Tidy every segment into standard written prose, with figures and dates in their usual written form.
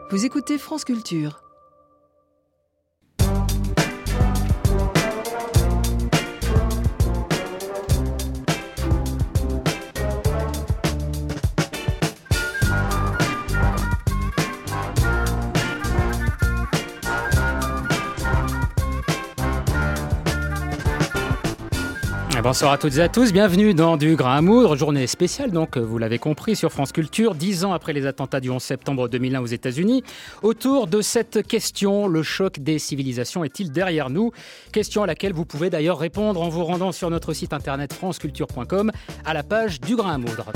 Vous écoutez France Culture. Bonsoir à toutes et à tous, bienvenue dans Du Grain à Moudre, journée spéciale donc, vous l'avez compris, sur France Culture, 10 ans après les attentats du 11 septembre 2001 aux États-Unis. Autour de cette question, le choc des civilisations est-il derrière nous ? Question à laquelle vous pouvez d'ailleurs répondre en vous rendant sur notre site internet franceculture.com à la page Du Grain à Moudre.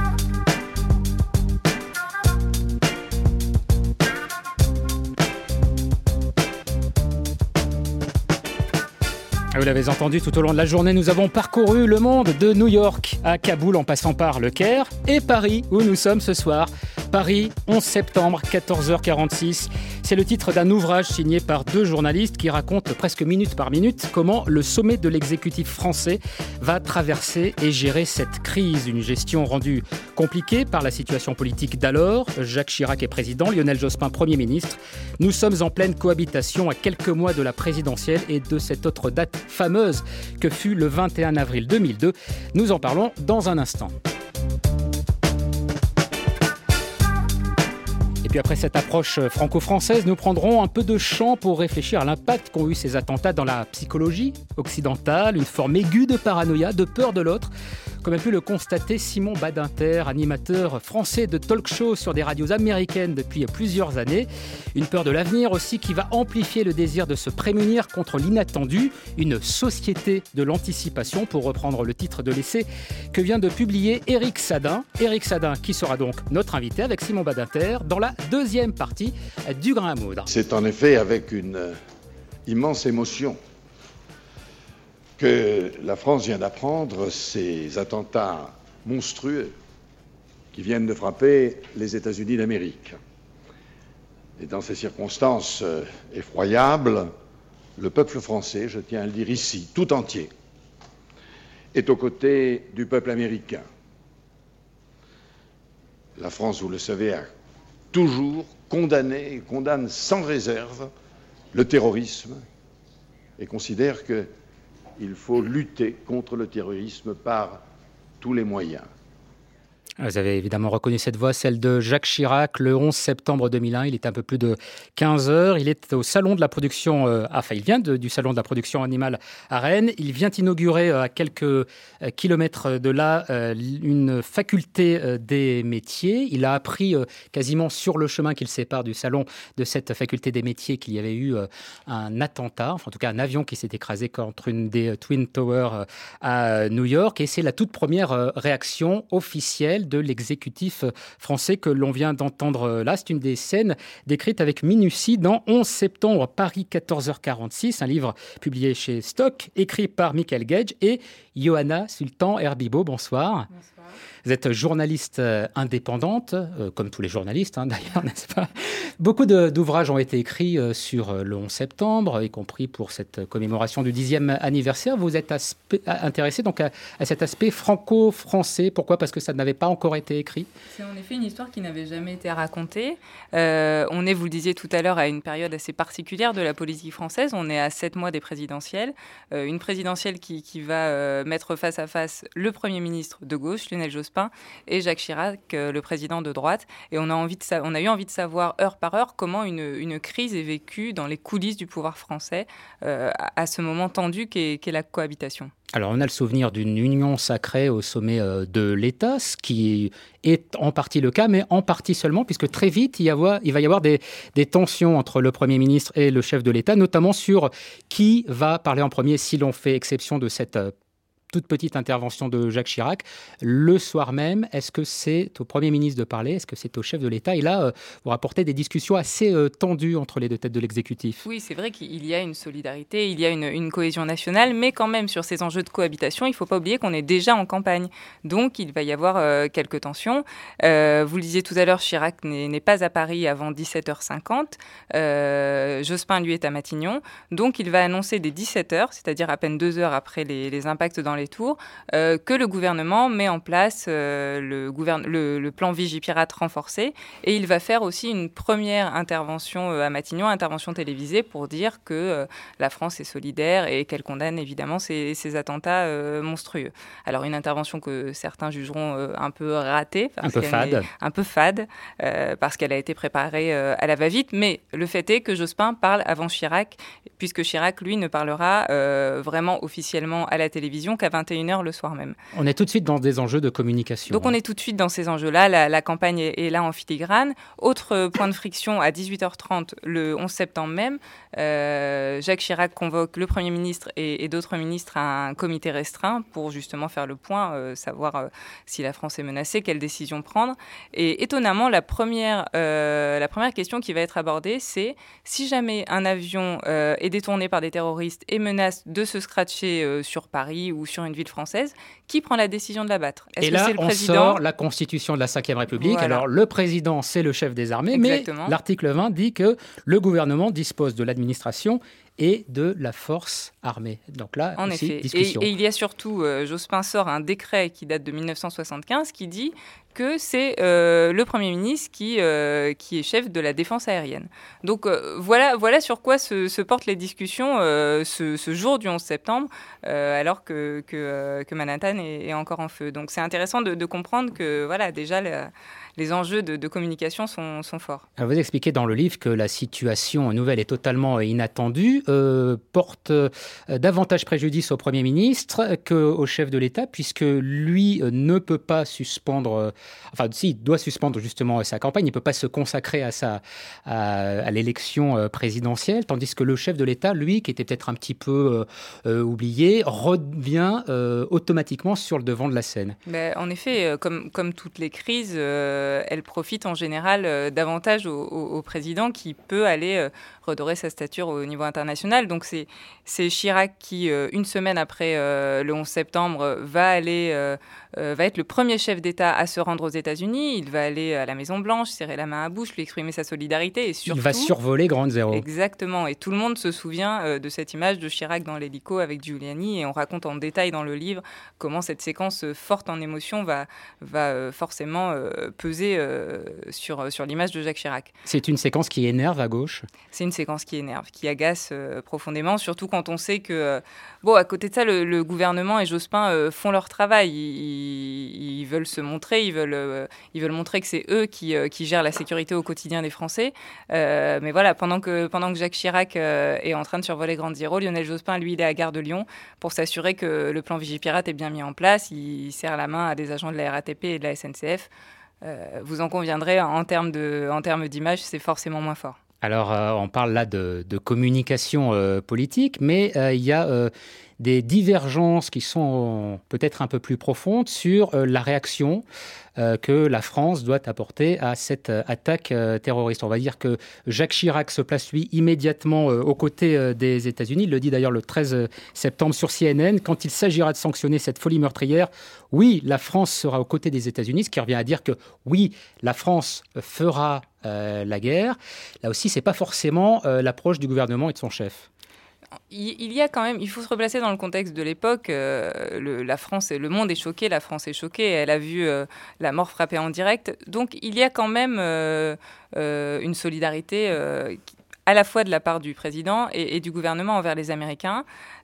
Vous l'avez entendu, tout au long de la journée, nous avons parcouru le monde de New York à Kaboul en passant par le Caire et Paris où nous sommes ce soir. Paris, 11 septembre, 14h46. C'est le titre d'un ouvrage signé par deux journalistes qui racontent presque minute par minute comment le sommet de l'exécutif français va traverser et gérer cette crise. Une gestion rendue compliquée par la situation politique d'alors. Jacques Chirac est président, Lionel Jospin Premier ministre. Nous sommes en pleine cohabitation à quelques mois de la présidentielle et de cette autre date fameuse que fut le 21 avril 2002. Nous en parlons dans un instant. Et puis après cette approche franco-française, nous prendrons un peu de champ pour réfléchir à l'impact qu'ont eu ces attentats dans la psychologie occidentale, une forme aiguë de paranoïa, de peur de l'autre, comme a pu le constater Simon Badinter, animateur français de talk-show sur des radios américaines depuis plusieurs années. Une peur de l'avenir aussi qui va amplifier le désir de se prémunir contre l'inattendu, une société de l'anticipation, pour reprendre le titre de l'essai que vient de publier Éric Sadin. Éric Sadin qui sera donc notre invité avec Simon Badinter dans la deuxième partie du Grain à Moudre. C'est en effet avec une immense émotion que la France vient d'apprendre ces attentats monstrueux qui viennent de frapper les États-Unis d'Amérique. Et dans ces circonstances effroyables, le peuple français, je tiens à le dire ici, tout entier, est aux côtés du peuple américain. La France, vous le savez, a toujours condamné et condamne sans réserve le terrorisme et considère qu'il faut lutter contre le terrorisme par tous les moyens. Vous avez évidemment reconnu cette voix, celle de Jacques Chirac, le 11 septembre 2001. Il est un peu plus de 15 heures. Il est au salon de la production, il vient du salon de la production animale à Rennes. Il vient inaugurer à quelques kilomètres de là une faculté des métiers. Il a appris quasiment sur le chemin qu'il sépare du salon de cette faculté des métiers qu'il y avait eu un attentat, enfin en tout cas un avion qui s'est écrasé contre une des Twin Towers à New York. Et c'est la toute première réaction officielle de l'exécutif français que l'on vient d'entendre là. C'est une des scènes décrites avec minutie dans 11 septembre, Paris 14h46, un livre publié chez Stock, écrit par Michael Gage et Johanna Sultan Herbibo. Bonsoir. Bonsoir. Vous êtes journaliste indépendante, comme tous les journalistes d'ailleurs, n'est-ce pas ? Beaucoup d'ouvrages ont été écrits sur le 11 septembre, y compris pour cette commémoration du 10e anniversaire. Vous êtes intéressé donc à cet aspect franco-français. Pourquoi ? Parce que ça n'avait pas encore été écrit ? C'est en effet une histoire qui n'avait jamais été racontée. On est, vous le disiez tout à l'heure, à une période assez particulière de la politique française. On est à 7 mois des présidentielles. Une présidentielle qui va mettre face à face le Premier ministre de gauche, Lionel Jospin, et Jacques Chirac, le président de droite. Et on a eu envie de savoir, heure par heure, comment une crise est vécue dans les coulisses du pouvoir français à ce moment tendu qu'est la cohabitation. Alors, on a le souvenir d'une union sacrée au sommet de l'État, ce qui est en partie le cas, mais en partie seulement, puisque très vite, il va y avoir des tensions entre le Premier ministre et le chef de l'État, notamment sur qui va parler en premier, si l'on fait exception de cette toute petite intervention de Jacques Chirac. Le soir même, est-ce que c'est au Premier ministre de parler ? Est-ce que c'est au chef de l'État ? Et là, vous rapportez des discussions assez tendues entre les deux têtes de l'exécutif. Oui, c'est vrai qu'il y a une solidarité, il y a une cohésion nationale, mais quand même, sur ces enjeux de cohabitation, il ne faut pas oublier qu'on est déjà en campagne. Donc, il va y avoir quelques tensions. Vous le disiez tout à l'heure, Chirac n'est pas à Paris avant 17h50. Jospin, lui, est à Matignon. Donc, il va annoncer dès 17h, c'est-à-dire à peine 2 heures après les impacts dans les tours, que le gouvernement met en place le plan Vigipirate renforcé. Et il va faire aussi une première intervention à Matignon, intervention télévisée, pour dire que la France est solidaire et qu'elle condamne évidemment ces attentats monstrueux. Alors une intervention que certains jugeront un peu ratée, un peu fade, parce qu'elle a été préparée à la va-vite. Mais le fait est que Jospin parle avant Chirac, puisque Chirac, lui, ne parlera vraiment officiellement à la télévision qu'à 21h le soir même. On est tout de suite dans des enjeux de communication. Donc on est tout de suite dans ces enjeux-là. La campagne est là en filigrane. Autre point de friction, à 18h30, le 11 septembre même, Jacques Chirac convoque le Premier ministre et d'autres ministres à un comité restreint pour justement faire le point, savoir si la France est menacée, quelles décisions prendre. Et étonnamment, la première question qui va être abordée, c'est si jamais un avion est détourné par des terroristes et menace de se scratcher sur Paris ou sur une ville française, qui prend la décision de l'abattre ? Est-ce que c'est le président ? Sort la Constitution de la Ve République. Voilà. Alors, le président, c'est le chef des armées, Exactement. Mais l'article 20 dit que le gouvernement dispose de l'administration et de la force armée. Donc là, en aussi, effet. discussion. Et il y a surtout, Jospin sort un décret qui date de 1975 qui dit que c'est le Premier ministre qui est chef de la défense aérienne. Donc voilà sur quoi se portent les discussions ce jour du 11 septembre, alors que Manhattan est encore en feu. Donc c'est intéressant de comprendre que voilà, déjà les enjeux de communication sont forts. Alors vous expliquez dans le livre que la situation nouvelle est totalement inattendue, porte davantage préjudice au Premier ministre qu'au chef de l'État, puisque lui ne peut pas suspendre, il doit suspendre justement sa campagne, il ne peut pas se consacrer à l'élection présidentielle, tandis que le chef de l'État, lui, qui était peut-être un petit peu oublié, revient automatiquement sur le devant de la scène. Mais en effet, comme toutes les crises, elle profite en général davantage au président qui peut aller redorer sa stature au niveau international. Donc c'est Chirac qui, une semaine après le 11 septembre, va être le premier chef d'État à se rendre aux États-Unis. Il va aller à la Maison-Blanche, serrer la main à Bush, lui exprimer sa solidarité. Et surtout, il va survoler Ground Zero. Exactement. Et tout le monde se souvient de cette image de Chirac dans l'hélico avec Giuliani. Et on raconte en détail dans le livre comment cette séquence forte en émotion va forcément peser sur l'image de Jacques Chirac. C'est une séquence qui énerve à gauche ? C'est une séquence qui énerve, qui agace profondément, surtout quand on sait que, à côté de ça, le gouvernement et Jospin font leur travail. Ils veulent se montrer, ils veulent montrer que c'est eux qui gèrent la sécurité au quotidien des Français. Mais voilà, pendant que Jacques Chirac est en train de survoler Ground Zero, Lionel Jospin, lui, il est à Gare de Lyon pour s'assurer que le plan Vigipirate est bien mis en place. Il serre la main à des agents de la RATP et de la SNCF. Vous en conviendrez, en termes d'image, c'est forcément moins fort. Alors, on parle là de communication politique, mais il y a des divergences qui sont peut-être un peu plus profondes sur la réaction que la France doit apporter à cette attaque terroriste. On va dire que Jacques Chirac se place, lui, immédiatement aux côtés des États-Unis. Il le dit d'ailleurs le 13 septembre sur CNN. Quand il s'agira de sanctionner cette folie meurtrière, oui, la France sera aux côtés des États-Unis, ce qui revient à dire que oui, la France fera la guerre. Là aussi, ce n'est pas forcément l'approche du gouvernement et de son chef. Il y a quand même, il faut se replacer dans le contexte de l'époque. La France, le monde est choqué, la France est choquée. Elle a vu la mort frapper en direct. Donc il y a quand même une solidarité à la fois de la part du président et du gouvernement envers les Américains.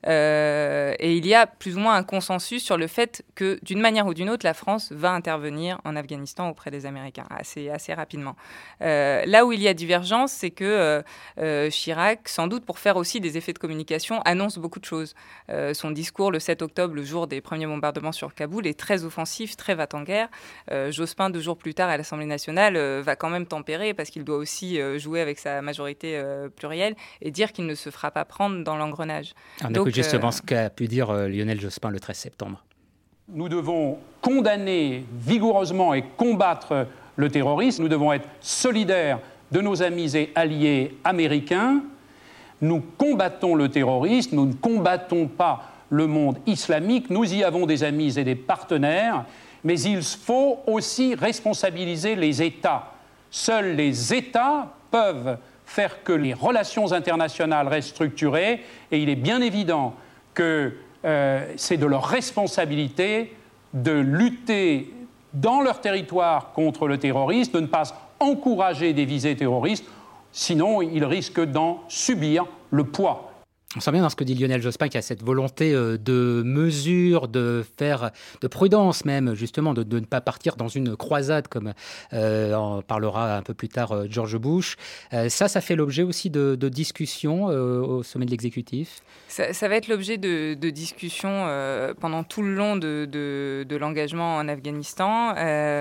Et il y a plus ou moins un consensus sur le fait que, d'une manière ou d'une autre, la France va intervenir en Afghanistan auprès des Américains assez rapidement. Là où il y a divergence, c'est que Chirac, sans doute pour faire aussi des effets de communication, annonce beaucoup de choses. Son discours le 7 octobre, le jour des premiers bombardements sur Kaboul, est très offensif, très va-t-en-guerre. Jospin, 2 jours plus tard à l'Assemblée nationale, va quand même tempérer parce qu'il doit aussi jouer avec sa majorité plurielle et dire qu'il ne se fera pas prendre dans l'engrenage. Donc, justement ce qu'a pu dire Lionel Jospin le 13 septembre. Nous devons condamner vigoureusement et combattre le terrorisme. Nous devons être solidaires de nos amis et alliés américains. Nous combattons le terrorisme, nous ne combattons pas le monde islamique. Nous y avons des amis et des partenaires, mais il faut aussi responsabiliser les États. Seuls les États peuvent faire que les relations internationales restent structurées, et il est bien évident que c'est de leur responsabilité de lutter dans leur territoire contre le terrorisme, de ne pas encourager des visées terroristes, sinon ils risquent d'en subir le poids. On sent bien dans ce que dit Lionel Jospin qu'il y a cette volonté de mesure, de prudence même, justement, de ne pas partir dans une croisade, comme en parlera un peu plus tard George Bush. Ça fait l'objet aussi de discussions au sommet de l'exécutif. Ça va être l'objet de discussions pendant tout le long de l'engagement en Afghanistan.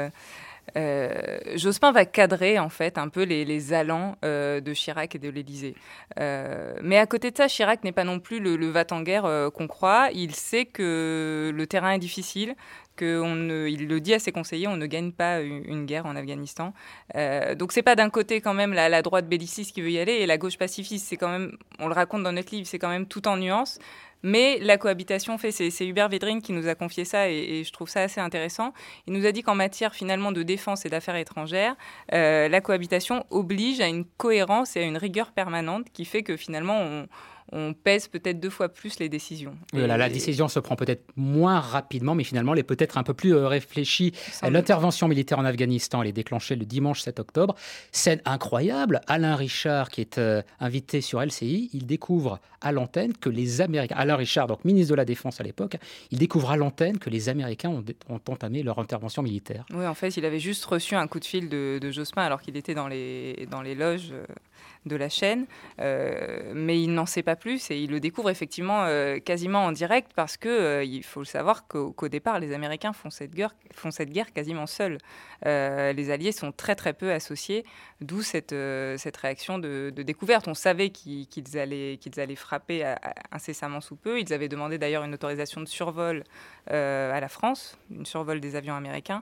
Jospin va cadrer en fait un peu les allants de Chirac et de l'Élysée. Mais à côté de ça, Chirac n'est pas non plus le va-t-en-guerre qu'on croit. Il sait que le terrain est difficile, il le dit à ses conseillers, on ne gagne pas une guerre en Afghanistan. Donc c'est pas d'un côté quand même la droite belliciste qui veut y aller et la gauche pacifiste. C'est quand même, on le raconte dans notre livre, c'est quand même tout en nuances. Mais la cohabitation fait, c'est Hubert Védrine qui nous a confié ça et je trouve ça assez intéressant. Il nous a dit qu'en matière finalement de défense et d'affaires étrangères, la cohabitation oblige à une cohérence et à une rigueur permanente qui fait que finalement on pèse peut-être 2 fois plus les décisions. La décision se prend peut-être moins rapidement, mais finalement elle est peut-être un peu plus réfléchie. L'intervention militaire en Afghanistan, elle est déclenchée le dimanche 7 octobre. Scène incroyable, Alain Richard, qui est invité sur LCI, il découvre à l'antenne que les Américains, Alain Richard, donc ministre de la Défense à l'époque, il découvre à l'antenne que les Américains ont entamé leur intervention militaire. Oui, en fait, il avait juste reçu un coup de fil de Jospin alors qu'il était dans les loges de la chaîne, mais il n'en sait pas plus et il le découvre effectivement quasiment en direct parce que il faut le savoir qu'au départ les Américains font cette guerre quasiment seuls. Les Alliés sont très très peu associés, d'où cette réaction de découverte. On savait qu'ils allaient frapper incessamment sous peu. Ils avaient demandé d'ailleurs une autorisation de survol à la France, une survol des avions américains,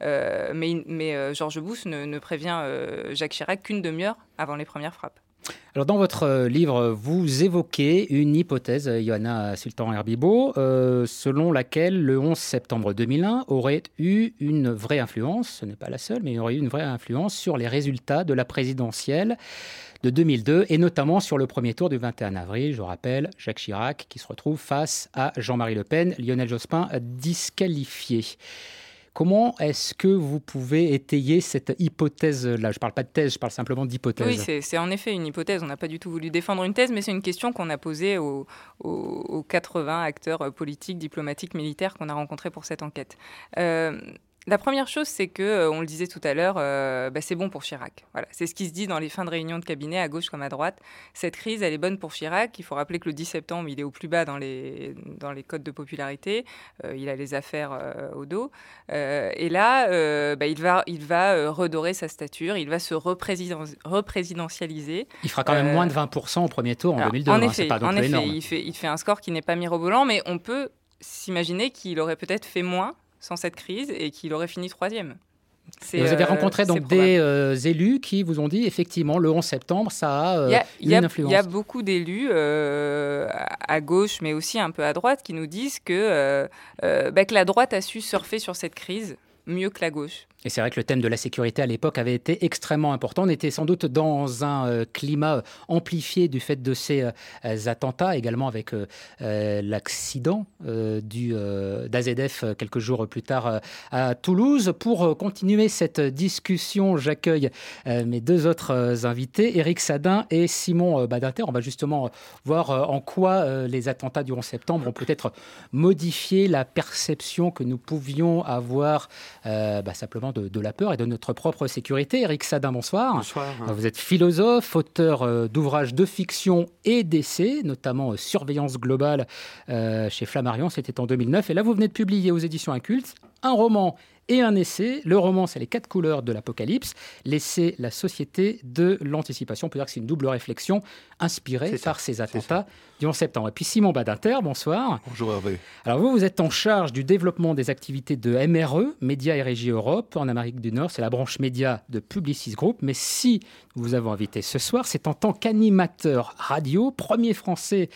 mais George Bush ne prévient Jacques Chirac qu'une demi-heure avant les premières frappes. Alors dans votre livre, vous évoquez une hypothèse, Johanna Sultan-Herbibo, selon laquelle le 11 septembre 2001 aurait eu une vraie influence, ce n'est pas la seule, mais il aurait eu une vraie influence sur les résultats de la présidentielle de 2002, et notamment sur le premier tour du 21 avril. Je rappelle, Jacques Chirac qui se retrouve face à Jean-Marie Le Pen, Lionel Jospin disqualifié. Comment est-ce que vous pouvez étayer cette hypothèse-là ? Je ne parle pas de thèse, je parle simplement d'hypothèse. Oui, c'est en effet une hypothèse. On n'a pas du tout voulu défendre une thèse, mais c'est une question qu'on a posée aux 80 acteurs politiques, diplomatiques, militaires qu'on a rencontrés pour cette enquête. La première chose, c'est que, on le disait tout à l'heure, c'est bon pour Chirac. Voilà. C'est ce qui se dit dans les fins de réunion de cabinet, à gauche comme à droite. Cette crise, elle est bonne pour Chirac. Il faut rappeler que le 10 septembre, il est au plus bas dans les codes de popularité. Il a les affaires au dos. Et là, il va redorer sa stature. Il va se représidentialiser. Il fera quand même moins de 20% au premier tour en 2002. En effet, c'est pas non plus énorme. Il fait un score qui n'est pas mirobolant, mais on peut s'imaginer qu'il aurait peut-être fait moins sans cette crise et qu'il aurait fini 3e. Vous avez rencontré donc des élus qui vous ont dit effectivement le 11 septembre ça a une influence. Il y a beaucoup d'élus à gauche mais aussi un peu à droite qui nous disent que la droite a su surfer sur cette crise mieux que la gauche. Et c'est vrai que le thème de la sécurité à l'époque avait été extrêmement important. On était sans doute dans un climat amplifié du fait de ces attentats, également avec l'accident d'AZF quelques jours plus tard à Toulouse. Pour continuer cette discussion, j'accueille mes 2 autres invités, Éric Sadin et Simon Badinter. On va justement voir en quoi les attentats du 11 septembre ont peut-être modifié la perception que nous pouvions avoir simplement de la peur et de notre propre sécurité. Éric Sadin, bonsoir. Bonsoir. Vous êtes philosophe, auteur d'ouvrages de fiction et d'essais, notamment Surveillance globale chez Flammarion, c'était en 2009. Et là, vous venez de publier aux éditions Incultes un roman et un essai. Le roman, c'est Les 4 couleurs de l'Apocalypse. L'essai, La société de l'anticipation. On peut dire que c'est une double réflexion inspirée par ces attentats du 11 septembre. Et puis Simon Badinter, bonsoir. Bonjour Hervé. Alors vous êtes en charge du développement des activités de MRE, Médias et Régie Europe, en Amérique du Nord. C'est la branche média de Publicis Group. Mais si nous vous avons invité ce soir, c'est en tant qu'animateur radio, premier français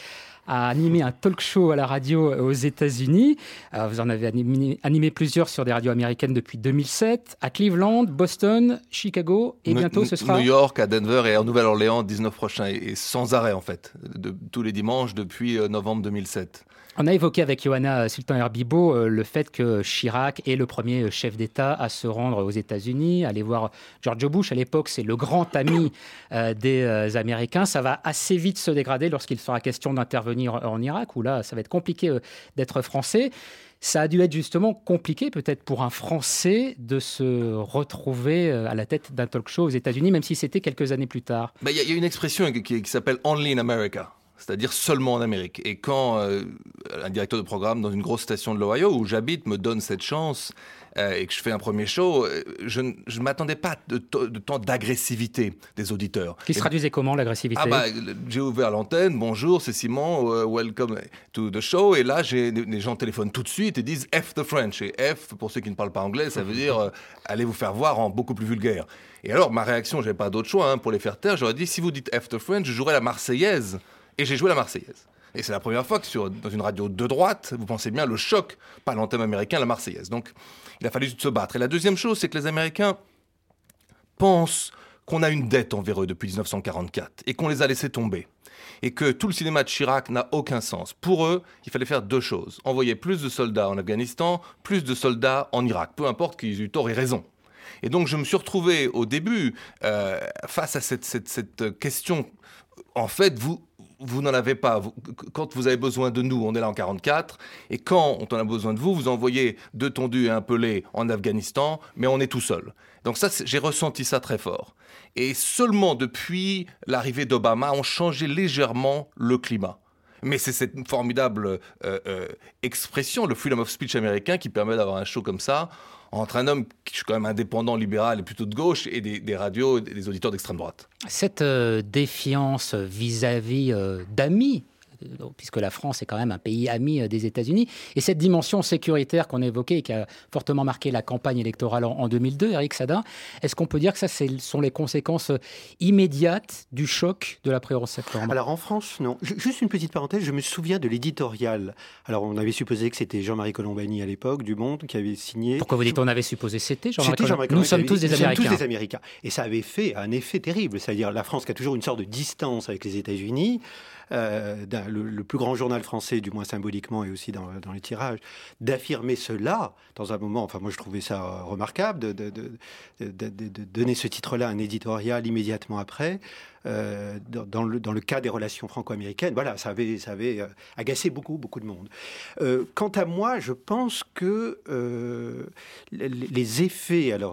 a animé un talk show à la radio aux États-Unis. Vous en avez animé plusieurs sur des radios américaines depuis 2007, à Cleveland, Boston, Chicago, et bientôt ce sera... New York, à Denver et en Nouvelle-Orléans, 19 prochain, et sans arrêt en fait, tous les dimanches depuis novembre 2007. On a évoqué avec Johanna Sultan Herbibo le fait que Chirac est le premier chef d'État à se rendre aux États-Unis, aller voir George Bush. À l'époque, c'est le grand ami des Américains. Ça va assez vite se dégrader lorsqu'il sera question d'intervenir en Irak, où là, ça va être compliqué d'être français. Ça a dû être justement compliqué peut-être pour un Français de se retrouver à la tête d'un talk show aux États-Unis, même si c'était quelques années plus tard. Il y a une expression qui s'appelle « only in America ». C'est-à-dire seulement en Amérique. Et quand un directeur de programme dans une grosse station de l'Ohio, où j'habite, me donne cette chance et que je fais un premier show, je ne m'attendais pas de tant d'agressivité des auditeurs. Qui se traduisait comment, l'agressivité ? J'ai ouvert l'antenne, bonjour, c'est Simon, welcome to the show. Et là, les gens téléphonent tout de suite et disent « F the French ». Et F, pour ceux qui ne parlent pas anglais, ça veut dire allez vous faire voir en beaucoup plus vulgaire. Et alors, ma réaction, je n'avais pas d'autre choix pour les faire taire. J'aurais dit, si vous dites F the French, je jouerai la Marseillaise. Et j'ai joué la Marseillaise. Et c'est la première fois que dans une radio de droite, vous pensez bien le choc par l'anthème américain, la Marseillaise. Donc, il a fallu se battre. Et la deuxième chose, c'est que les Américains pensent qu'on a une dette envers eux depuis 1944 et qu'on les a laissés tomber. Et que tout le cinéma de Chirac n'a aucun sens. Pour eux, il fallait faire deux choses. Envoyer plus de soldats en Afghanistan, plus de soldats en Irak. Peu importe qu'ils aient eu tort et raison. Et donc, je me suis retrouvé au début face à cette question. En fait, vous n'en avez pas. Quand vous avez besoin de nous, on est là en 1944. Et quand on a besoin de vous, vous envoyez deux tondus et un pelé en Afghanistan, mais on est tout seul. Donc ça, j'ai ressenti ça très fort. Et seulement depuis l'arrivée d'Obama, on changeait légèrement le climat. Mais c'est cette formidable expression, le freedom of speech américain, qui permet d'avoir un show comme ça, entre un homme qui est quand même indépendant, libéral et plutôt de gauche, et des radios et des auditeurs d'extrême droite. Cette défiance vis-à-vis d'amis, puisque la France est quand même un pays ami des États-Unis, et cette dimension sécuritaire qu'on a évoquée et qui a fortement marqué la campagne électorale en 2002, Éric Sadin, est-ce qu'on peut dire que ça, ce sont les conséquences immédiates du choc de l'après-11 septembre ? Alors en France, non. Juste une petite parenthèse, je me souviens de l'éditorial. Alors on avait supposé que c'était Jean-Marie Colombani à l'époque, du Monde, qui avait signé... Pourquoi vous dites on avait supposé c'était Jean-Marie Colombani ? Nous sommes tous des Américains. Et ça avait fait un effet terrible, c'est-à-dire la France qui a toujours une sorte de distance avec les États-Unis, le plus grand journal français, du moins symboliquement et aussi dans les tirages, d'affirmer cela dans un moment, enfin moi je trouvais ça remarquable, de donner ce titre-là, un éditorial immédiatement après, dans le cas des relations franco-américaines. Voilà, ça avait agacé beaucoup de monde. Quant à moi, je pense que les effets alors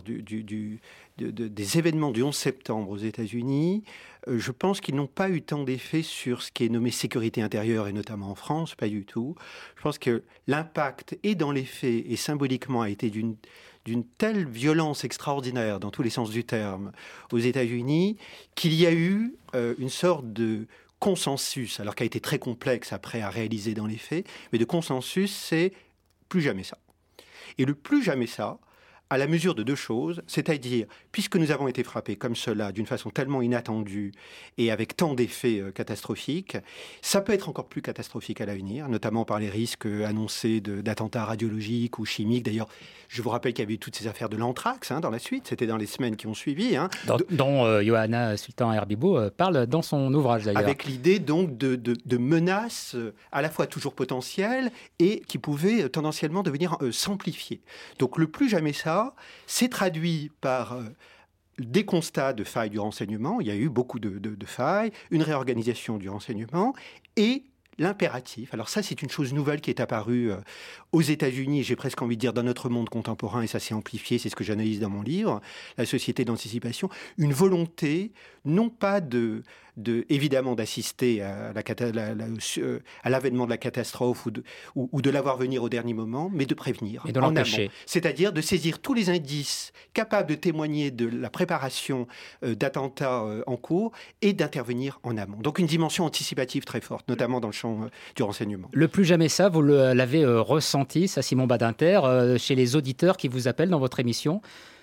des événements du 11 septembre aux États-Unis, je pense qu'ils n'ont pas eu tant d'effet sur ce qui est nommé sécurité intérieure, et notamment en France, pas du tout. Je pense que l'impact, et dans les faits, et symboliquement, a été d'une telle violence extraordinaire, dans tous les sens du terme, aux États-Unis, qu'il y a eu une sorte de consensus, alors qui a été très complexe après à réaliser dans les faits, mais de consensus, c'est plus jamais ça. Et le plus jamais ça, à la mesure de deux choses, c'est-à-dire, puisque nous avons été frappés comme cela, d'une façon tellement inattendue et avec tant d'effets catastrophiques, ça peut être encore plus catastrophique à l'avenir, notamment par les risques annoncés d'attentats radiologiques ou chimiques. D'ailleurs, je vous rappelle qu'il y avait eu toutes ces affaires de l'anthrax dans la suite, c'était dans les semaines qui ont suivi. Dont Johanna Sultan Herbibo parle dans son ouvrage d'ailleurs. Avec l'idée donc de menaces à la fois toujours potentielles et qui pouvaient tendanciellement devenir s'amplifier. Donc le plus jamais ça, c'est traduit par des constats de failles du renseignement. Il y a eu beaucoup de failles, une réorganisation du renseignement et l'impératif. Alors ça, c'est une chose nouvelle qui est apparue aux États-Unis, j'ai presque envie de dire dans notre monde contemporain, et ça s'est amplifié, c'est ce que j'analyse dans mon livre, La société d'anticipation, une volonté, non pas évidemment d'assister à l'avènement de la catastrophe ou de la voir venir au dernier moment, mais de prévenir et de l'empêcher. En amont. C'est-à-dire de saisir tous les indices capables de témoigner de la préparation d'attentats en cours et d'intervenir en amont. Donc une dimension anticipative très forte, notamment dans le champ du renseignement. Le plus jamais ça, vous l'avez ressenti, ça Simon Badinter, chez les auditeurs qui vous appellent dans votre émission ?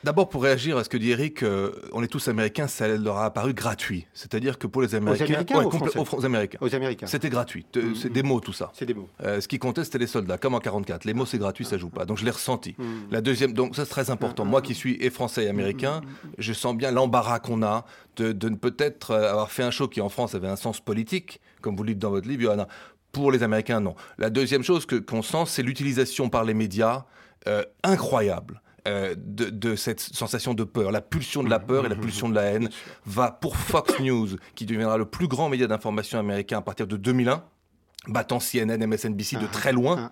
D'abord, pour réagir à ce que dit Eric, on est tous américains, ça leur a apparu gratuit. C'est-à-dire que pour les Américains... Aux Américains. Aux Américains. C'était gratuit. C'est des mots, tout ça. C'est des mots. Ce qui comptait, c'était les soldats, comme en 44. Les mots, c'est gratuit, ça joue pas. Donc je l'ai ressenti. La deuxième, donc ça, c'est très important. Moi qui suis et français et américain, je sens bien l'embarras qu'on a de peut-être avoir fait un show qui, en France, avait un sens politique, comme vous le dites dans votre livre, Johanna. Pour les Américains, non. La deuxième chose qu'on sent, c'est l'utilisation par les médias incroyable. De cette sensation de peur, la pulsion de la peur et la pulsion de la haine va pour Fox News, qui deviendra le plus grand média d'information américain à partir de 2001, battant CNN, MSNBC de très loin.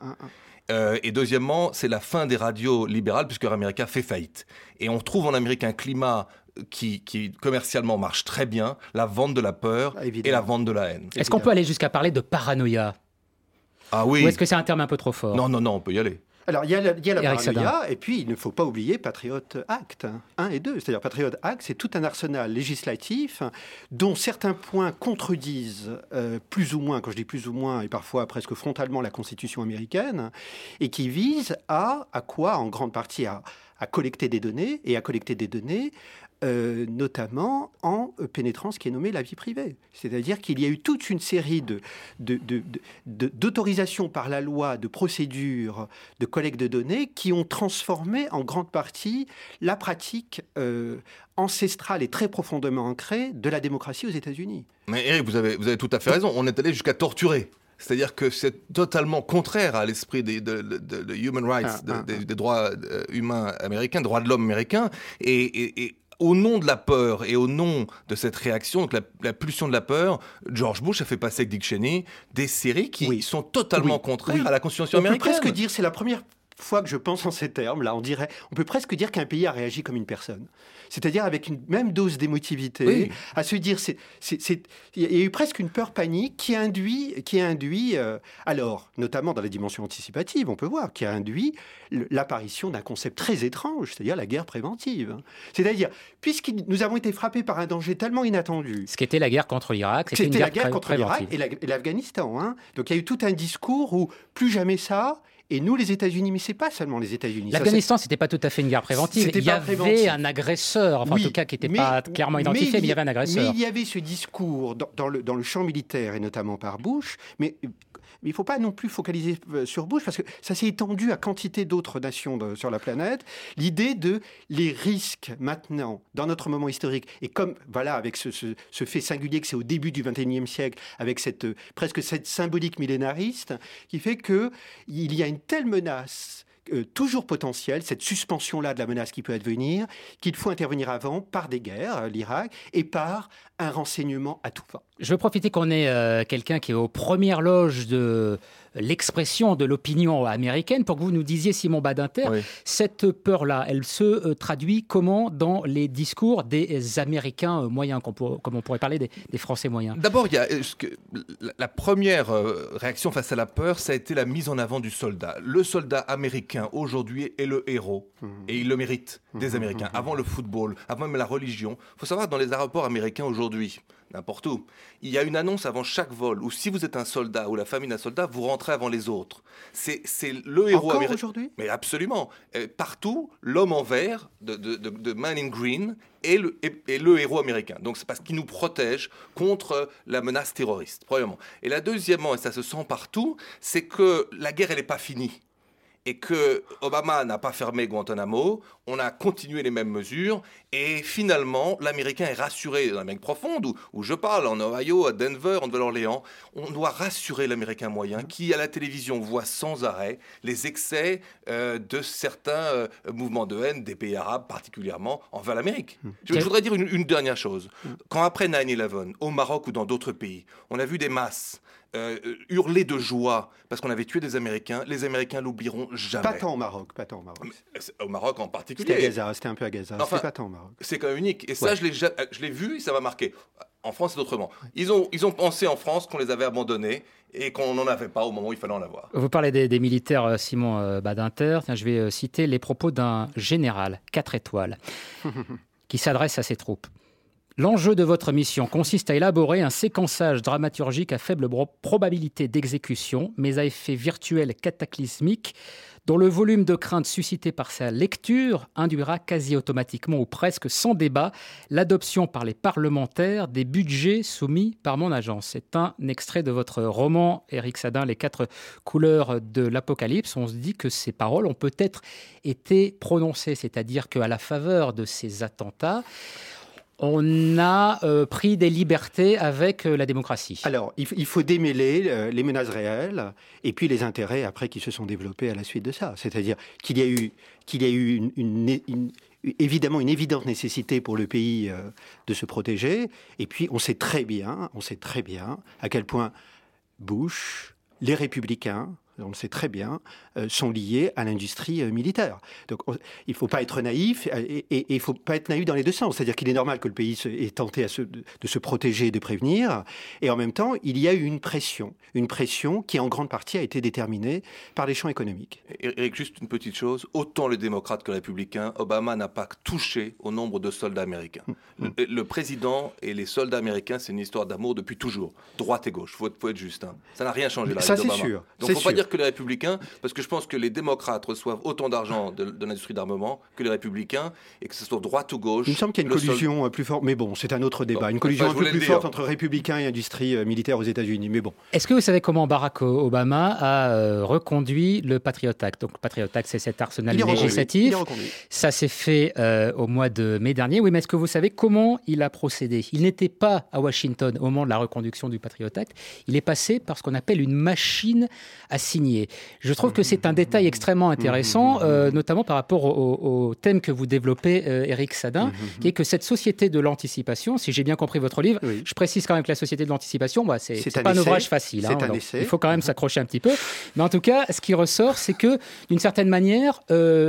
Et deuxièmement, c'est la fin des radios libérales, puisque America fait faillite. Et on trouve en Amérique un climat qui commercialement marche très bien, la vente de la peur et la vente de la haine. Est-ce qu'on peut aller jusqu'à parler de paranoïa ? Ah oui. Ou est-ce que c'est un terme un peu trop fort ? Non, on peut y aller. Alors, il y a la paranoïa, et puis il ne faut pas oublier Patriot Act 1 et 2. C'est-à-dire, Patriot Act, c'est tout un arsenal législatif dont certains points contredisent plus ou moins, quand je dis plus ou moins, et parfois presque frontalement la Constitution américaine, et qui vise à quoi, en grande partie, à collecter des données, et à collecter des données notamment en pénétrant ce qui est nommé la vie privée. C'est-à-dire qu'il y a eu toute une série d'autorisations par la loi, de procédures de collecte de données qui ont transformé en grande partie la pratique ancestrale et très profondément ancrée de la démocratie aux États-Unis. Mais Eric, vous avez tout à fait raison. On est allé jusqu'à torturer. C'est-à-dire que c'est totalement contraire à l'esprit de human rights, des droits humains américains, des droits de l'homme américain. Et au nom de la peur et au nom de cette réaction, donc la pulsion de la peur, George Bush a fait passer avec Dick Cheney des séries qui sont totalement contraires à la Constitution américaine. On peut presque dire, c'est la première fois que je pense en ces termes, là, on peut presque dire qu'un pays a réagi comme une personne. C'est-à-dire avec une même dose d'émotivité, à se dire, il y a eu presque une peur panique qui a induit, alors, notamment dans la dimension anticipative, on peut voir, qui a induit l'apparition d'un concept très étrange, c'est-à-dire la guerre préventive. C'est-à-dire, puisque nous avons été frappés par un danger tellement inattendu... Ce qu'était la guerre contre l'Irak, c'était la guerre contre l'Irak et l'Afghanistan. Hein. Donc il y a eu tout un discours où plus jamais ça... Et nous, les États-Unis, mais c'est pas seulement les États-Unis. L'Afghanistan, c'était pas tout à fait une guerre préventive. Il y avait un agresseur, en tout cas qui n'était pas clairement identifié, mais il y avait un agresseur. Mais il y avait ce discours dans le champ militaire, et notamment par Bush, mais il ne faut pas non plus focaliser sur Bush, parce que ça s'est étendu à quantité d'autres nations sur la planète. L'idée de les risques maintenant, dans notre moment historique, et comme, voilà, avec ce fait singulier que c'est au début du XXIe siècle, avec presque cette symbolique millénariste, qui fait qu'il y a une telle menace toujours potentielle, cette suspension-là de la menace qui peut advenir, qu'il faut intervenir avant par des guerres, l'Irak, et par un renseignement à tout va. Je veux profiter qu'on ait quelqu'un qui est aux premières loges de l'expression de l'opinion américaine pour que vous nous disiez, Simon Badinter, cette peur-là, elle se traduit comment dans les discours des Américains moyens, comme on pourrait parler des Français moyens? D'abord, il y a la première réaction face à la peur, ça a été la mise en avant du soldat. Le soldat américain aujourd'hui est le héros et il le mérite des Américains. Avant le football, avant même la religion. Il faut savoir que dans les aéroports américains aujourd'hui, n'importe où, il y a une annonce avant chaque vol où si vous êtes un soldat ou la famille d'un soldat, vous rentrez avant les autres. C'est le héros américain. Aujourd'hui ? Mais absolument. Partout, l'homme en vert de Man in Green est le héros américain. Donc c'est parce qu'il nous protège contre la menace terroriste, premièrement. Et la deuxièmement, et ça se sent partout, c'est que la guerre, elle n'est pas finie. Et que Obama n'a pas fermé Guantanamo, on a continué les mêmes mesures, et finalement, l'Américain est rassuré dans l'Amérique profonde, où je parle, en Ohio, à Denver, en Nouvelle-Orléans. On doit rassurer l'Américain moyen qui, à la télévision, voit sans arrêt les excès de certains mouvements de haine des pays arabes, particulièrement envers l'Amérique. Je voudrais dire une dernière chose. Quand après 9/11, au Maroc ou dans d'autres pays, on a vu des masses hurler de joie parce qu'on avait tué des Américains, les Américains l'oublieront jamais. Pas tant au Maroc. Au Maroc en particulier. C'était un peu à Gaza. Enfin, c'était pas tant au Maroc. C'est quand même unique. Et ça, je l'ai vu et ça m'a marqué. En France, c'est autrement. Ils ont pensé en France qu'on les avait abandonnés et qu'on n'en avait pas au moment où il fallait en avoir. Vous parlez des militaires, Simon Badinter. Tiens, je vais citer les propos d'un général 4 étoiles qui s'adresse à ses troupes. L'enjeu de votre mission consiste à élaborer un séquençage dramaturgique à faible probabilité d'exécution, mais à effet virtuel cataclysmique, dont le volume de crainte suscité par sa lecture induira quasi automatiquement ou presque sans débat l'adoption par les parlementaires des budgets soumis par mon agence. C'est un extrait de votre roman, Éric Sadin, Les 4 couleurs de l'Apocalypse. On se dit que ces paroles ont peut-être été prononcées, c'est-à-dire qu'à la faveur de ces attentats, on a pris des libertés avec la démocratie. Alors, il faut démêler les menaces réelles et puis les intérêts après qui se sont développés à la suite de ça. C'est-à-dire qu'il y a eu évidemment une évidente nécessité pour le pays de se protéger. Et puis, on sait très bien à quel point Bush, les républicains, on le sait très bien, sont liés à l'industrie militaire. Donc il ne faut pas être naïf, et il ne faut pas être naïf dans les deux sens. C'est-à-dire qu'il est normal que le pays ait tenté de se protéger et de prévenir, et en même temps, il y a eu une pression qui en grande partie a été déterminée par les champs économiques. Éric, juste une petite chose, autant les démocrates que les républicains, Obama n'a pas touché au nombre de soldats américains. Le président et les soldats américains, c'est une histoire d'amour depuis toujours, droite et gauche, faut être juste. Hein. Ça n'a rien changé là. Ça, c'est sûr. Donc il ne faut pas dire que les républicains, parce que je pense que les démocrates reçoivent autant d'argent de l'industrie d'armement que les républicains, et que ce soit droite ou gauche. Il me semble qu'il y a une collusion plus forte, mais bon, c'est un autre débat. Une collusion un peu plus forte entre républicains et industrie militaire aux États-Unis, mais bon. Est-ce que vous savez comment Barack Obama a reconduit le Patriot Act? Donc, le Patriot Act, c'est cet arsenal législatif. Ça s'est fait au mois de mai dernier. Oui, mais est-ce que vous savez comment il a procédé? Il n'était pas à Washington au moment de la reconduction du Patriot Act. Il est passé par ce qu'on appelle une machine à signer. Je trouve que c'est un détail extrêmement intéressant, notamment par rapport au thème que vous développez, Éric Sadin, qui est que cette société de l'anticipation, si j'ai bien compris votre livre, je précise quand même que la société de l'anticipation, c'est pas un ouvrage facile. Il faut quand même s'accrocher un petit peu. Mais en tout cas, ce qui ressort, c'est que, d'une certaine manière,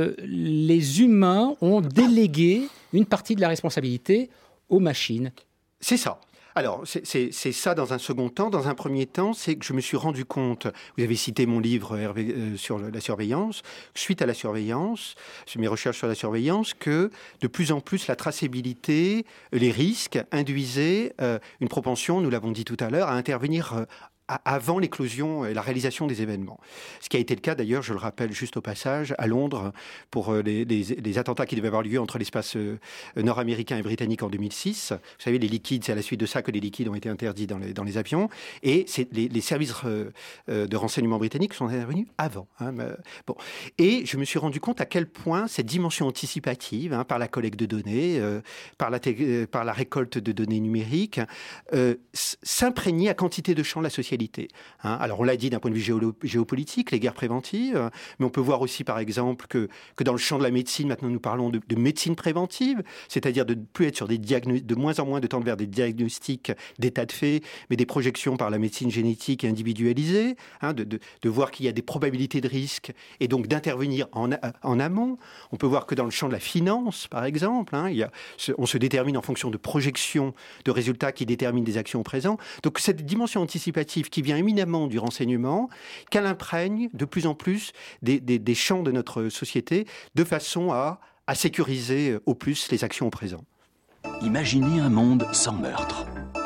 les humains ont délégué une partie de la responsabilité aux machines. C'est ça. Alors, c'est ça dans un second temps. Dans un premier temps, c'est que je me suis rendu compte, vous avez cité mon livre Hervé, sur la surveillance, suite à la surveillance, sur mes recherches sur la surveillance, que de plus en plus la traçabilité, les risques induisaient une propension, nous l'avons dit tout à l'heure, à intervenir avant l'éclosion et la réalisation des événements. Ce qui a été le cas d'ailleurs, je le rappelle juste au passage, à Londres, pour les attentats qui devaient avoir lieu entre l'espace nord-américain et britannique en 2006. Vous savez, les liquides, c'est à la suite de ça que les liquides ont été interdits dans les avions. Et les services de renseignement britanniques sont intervenus avant. Bon. Et je me suis rendu compte à quel point cette dimension anticipative, par la collecte de données, par la récolte de données numériques, s'imprégnait à quantité de champs de la société. Alors on l'a dit d'un point de vue géopolitique, les guerres préventives, mais on peut voir aussi par exemple que dans le champ de la médecine, maintenant nous parlons de médecine préventive, c'est-à-dire de ne plus être sur de moins en moins de tendre vers des diagnostics d'état de fait, mais des projections par la médecine génétique et individualisée, de voir qu'il y a des probabilités de risque et donc d'intervenir en amont. On peut voir que dans le champ de la finance, par exemple, on se détermine en fonction de projections de résultats qui déterminent des actions au présent. Donc cette dimension anticipative qui vient éminemment du renseignement, qu'elle imprègne de plus en plus des champs de notre société de façon à sécuriser au plus les actions au présent. Imaginez un monde sans meurtre.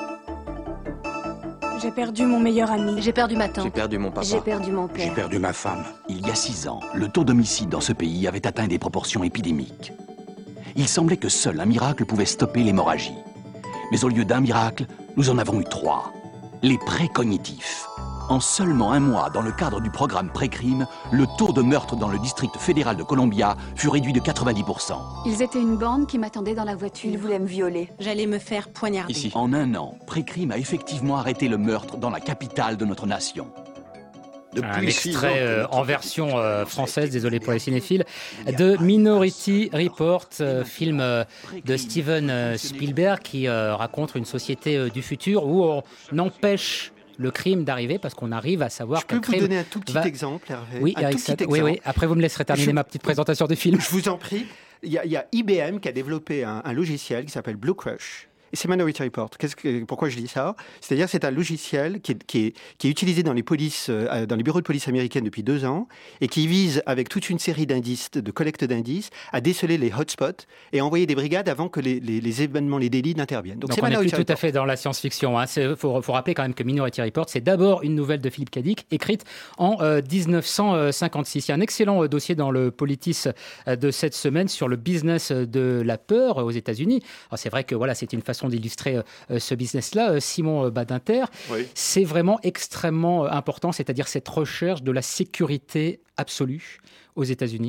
J'ai perdu mon meilleur ami. J'ai perdu ma tante. J'ai perdu mon papa. J'ai perdu mon père. J'ai perdu ma femme. Il y a 6 ans, le taux d'homicide dans ce pays avait atteint des proportions épidémiques. Il semblait que seul un miracle pouvait stopper l'hémorragie. Mais au lieu d'un miracle, nous en avons eu 3. Les précognitifs. En seulement 1 mois, dans le cadre du programme Précrime, le taux de meurtre dans le district fédéral de Columbia fut réduit de 90%. Ils étaient une bande qui m'attendait dans la voiture. Il voulait me violer. J'allais me faire poignarder. Ici. En 1 an, Précrime a effectivement arrêté le meurtre dans la capitale de notre nation. Un extrait en version française, désolé pour les cinéphiles, de Minority Report, film de Steven Spielberg qui raconte une société du futur où on empêche le crime d'arriver parce qu'on arrive à savoir qu'un crime... Je peux vous donner un tout petit exemple, Hervé. Oui, oui. Après, vous me laisserez terminer ma petite présentation du film. Je vous en prie. Il y a IBM qui a développé un logiciel qui s'appelle Blue Crush. c'est Minority Report. Pourquoi je dis ça ? C'est-à-dire c'est un logiciel qui est utilisé dans les polices, dans les bureaux de police américaines depuis 2 ans et qui vise, avec toute une série d'indices, de collecte d'indices, à déceler les hotspots et à envoyer des brigades avant que les événements, les délits n'interviennent. Donc on n'est plus tout à fait dans la science-fiction. Il faut rappeler quand même que Minority Report, c'est d'abord une nouvelle de Philippe Cadic, écrite en 1956. Il y a un excellent dossier dans le Politis de cette semaine sur le business de la peur aux États-Unis. Alors c'est vrai que voilà, c'est une façon d'illustrer ce business-là. Simon Badinter, oui. C'est vraiment extrêmement important, c'est-à-dire cette recherche de la sécurité absolue aux États-Unis.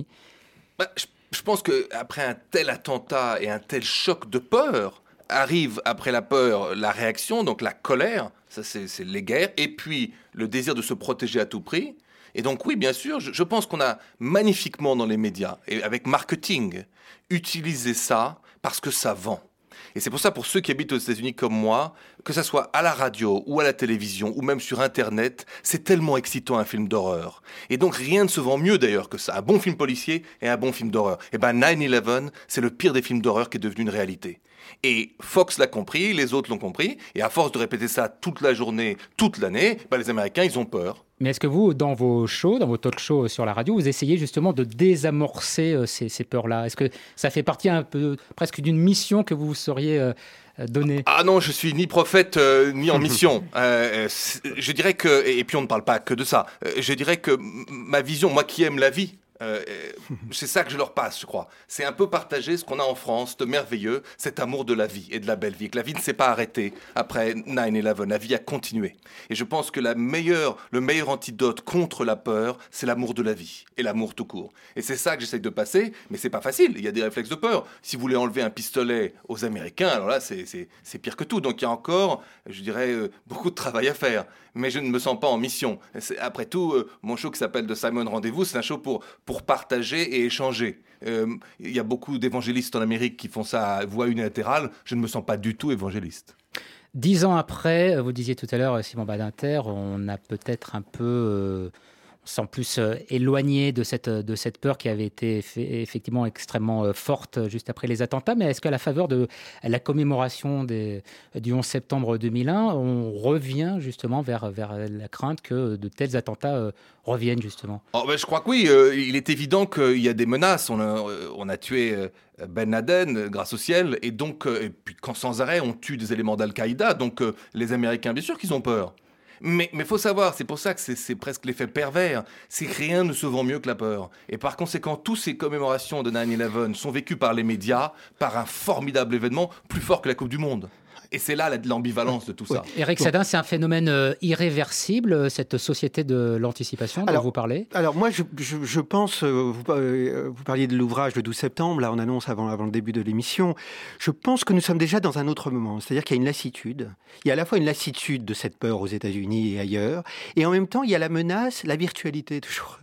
Je pense qu'après un tel attentat et un tel choc de peur, arrive après la peur la réaction, donc la colère, ça c'est les guerres, et puis le désir de se protéger à tout prix. Et donc oui, bien sûr, je pense qu'on a magnifiquement dans les médias, et avec marketing, utilisé ça parce que ça vend. Et c'est pour ça, pour ceux qui habitent aux États-Unis comme moi, que ça soit à la radio ou à la télévision ou même sur Internet, c'est tellement excitant un film d'horreur. Et donc rien ne se vend mieux d'ailleurs que ça. Un bon film policier et un bon film d'horreur. Et 9/11, c'est le pire des films d'horreur qui est devenu une réalité. Et Fox l'a compris, les autres l'ont compris, et à force de répéter ça toute la journée, toute l'année, les Américains, ils ont peur. Mais est-ce que vous, dans vos shows, dans vos talk shows sur la radio, vous essayez justement de désamorcer ces peurs-là ? Est-ce que ça fait partie un peu, presque d'une mission que vous seriez donnée ? Ah non, je suis ni prophète ni en mission. Je dirais que, et puis on ne parle pas que de ça, je dirais que ma vision, moi qui aime la vie, c'est ça que je leur passe, je crois. C'est un peu partager ce qu'on a en France de merveilleux, cet amour de la vie et de la belle vie. Et que la vie ne s'est pas arrêtée après 9/11, la vie a continué. Et je pense que le meilleur antidote contre la peur, c'est l'amour de la vie et l'amour tout court. Et c'est ça que j'essaye de passer, mais c'est pas facile. Il y a des réflexes de peur. Si vous voulez enlever un pistolet aux Américains, alors là, c'est pire que tout. Donc il y a encore, je dirais, beaucoup de travail à faire. Mais je ne me sens pas en mission. Après tout, mon show qui s'appelle The Simon Rendez-vous, c'est un show pour partager et échanger. Il y a beaucoup d'évangélistes en Amérique qui font ça à voix unilatérale. Je ne me sens pas du tout évangéliste. 10 ans après, vous disiez tout à l'heure, Simon Badinter, on a peut-être un peu... sans plus éloigné de cette peur qui avait été effectivement extrêmement forte juste après les attentats. Mais est-ce qu'à la faveur de la commémoration du 11 septembre 2001, on revient justement vers la crainte que de tels attentats reviennent justement ? Je crois que oui. Il est évident qu'il y a des menaces. On a tué Ben Laden grâce au ciel. Et donc, et puis quand sans arrêt, on tue des éléments d'Al-Qaïda. Donc les Américains, bien sûr qu'ils ont peur. Mais il faut savoir, c'est pour ça que c'est presque l'effet pervers, c'est que rien ne se vend mieux que la peur. Et par conséquent, toutes ces commémorations de 9/11 sont vécues par les médias, par un formidable événement, plus fort que la Coupe du Monde. Et c'est là l'ambivalence de tout ça. Éric Sadin, c'est un phénomène irréversible, cette société de l'anticipation dont vous parlez ? Alors moi, je pense, vous parliez de l'ouvrage le 12 septembre, là on annonce avant le début de l'émission, je pense que nous sommes déjà dans un autre moment, c'est-à-dire qu'il y a une lassitude. Il y a à la fois une lassitude de cette peur aux États-Unis et ailleurs, et en même temps il y a la menace, la virtualité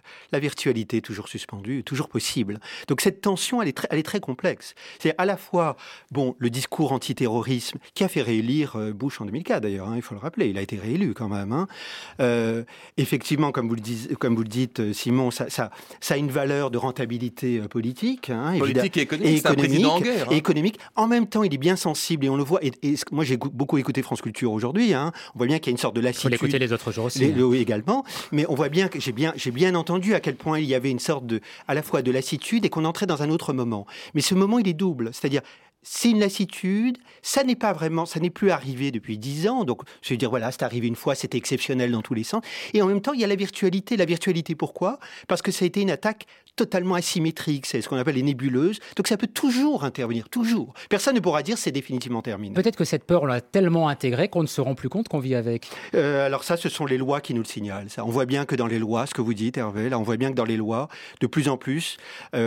toujours suspendue, toujours possible. Donc cette tension, elle est très complexe. C'est à la fois, le discours antiterrorisme qui a fait réélire Bush en 2004 d'ailleurs, il faut le rappeler, il a été réélu quand même. Effectivement, comme vous le dites, Simon, ça a une valeur de rentabilité politique. Politique et économique, c'est un président en guerre. Et économique. En même temps, il est bien sensible et on le voit. Et moi, j'ai beaucoup écouté France Culture aujourd'hui. On voit bien qu'il y a une sorte de lassitude. Il faut l'écouter les autres jours aussi. Également. Mais on voit bien que j'ai bien entendu à quel point il y avait une sorte à la fois de lassitude et qu'on entrait dans un autre moment. Mais ce moment, il est double. C'est-à-dire, c'est une lassitude, ça n'est plus arrivé depuis 10 ans, donc je veux dire, voilà, c'est arrivé une fois, c'était exceptionnel dans tous les sens, et en même temps, il y a la virtualité. La virtualité, pourquoi ? Parce que ça a été une attaque totalement asymétrique, c'est ce qu'on appelle les nébuleuses, donc ça peut toujours intervenir, toujours. Personne ne pourra dire c'est définitivement terminé. Peut-être que cette peur, on l'a tellement intégrée qu'on ne se rend plus compte qu'on vit avec. Alors ça, ce sont les lois qui nous le signalent. Ça. On voit bien que dans les lois, ce que vous dites, Hervé, là, on voit bien que dans les lois, de plus en plus,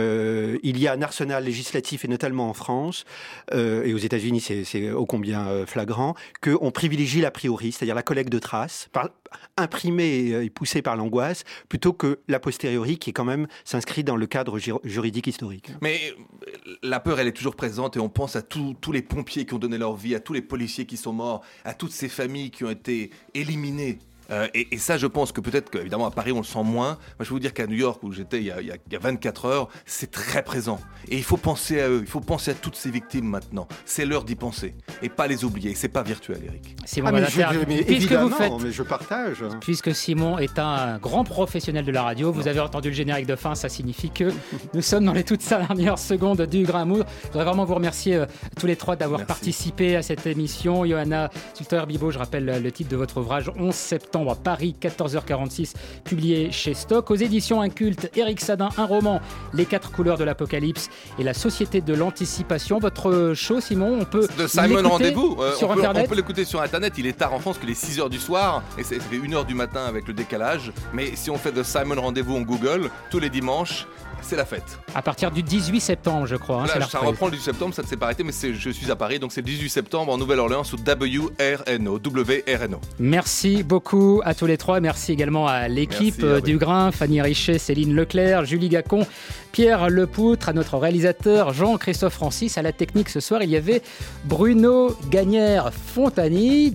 il y a un arsenal législatif, et notamment en France, et aux États-Unis, c'est ô combien flagrant, qu'on privilégie l'a priori, c'est-à-dire la collecte de traces, imprimée et poussée par l'angoisse, plutôt que l'a posteriori, qui quand même s'inscrit dans le cadre juridique historique. Mais la peur, elle est toujours présente, et on pense à tous les pompiers qui ont donné leur vie, à tous les policiers qui sont morts, à toutes ces familles qui ont été éliminées Et ça, je pense que peut-être qu'évidemment à Paris on le sent moins. Moi, je vais vous dire qu'à New York où j'étais il y a 24 heures, c'est très présent. Et il faut penser à eux, il faut penser à toutes ces victimes maintenant. C'est l'heure d'y penser et pas les oublier. C'est pas virtuel, Eric. Simon mais évidemment, mais je partage. Puisque Simon est un grand professionnel de la radio, vous avez entendu le générique de fin, ça signifie que nous sommes dans les toutes dernières secondes du Grain à Moudre. Je voudrais vraiment vous remercier tous les trois d'avoir participé à cette émission. Johanna Sutter-Bibeau, je rappelle le titre de votre ouvrage 11 septembre, Paris, 14h46, publié chez Stock. Aux éditions Inculte, Éric Sadin, un roman, Les 4 couleurs de l'apocalypse et la société de l'anticipation. Votre show, Simon, on peut de Simon Rendez-vous sur Internet. On peut l'écouter sur Internet. Il est tard en France, qu'il est 6h du soir et ça fait 1h du matin avec le décalage. Mais si on fait de Simon Rendez-vous en Google, tous les dimanches, c'est la fête. À partir du 18 septembre, je crois. Là, ça reprend le 18 septembre, ça ne s'est pas arrêté, mais je suis à Paris, donc c'est le 18 septembre en Nouvelle-Orléans sous WRNO. Merci beaucoup à tous les trois. Merci également à l'équipe du Grain, Fanny Richet, Céline Leclerc, Julie Gacon, Pierre Lepoutre, à notre réalisateur Jean-Christophe Francis. À la technique ce soir, il y avait Bruno Gagnère-Fontani.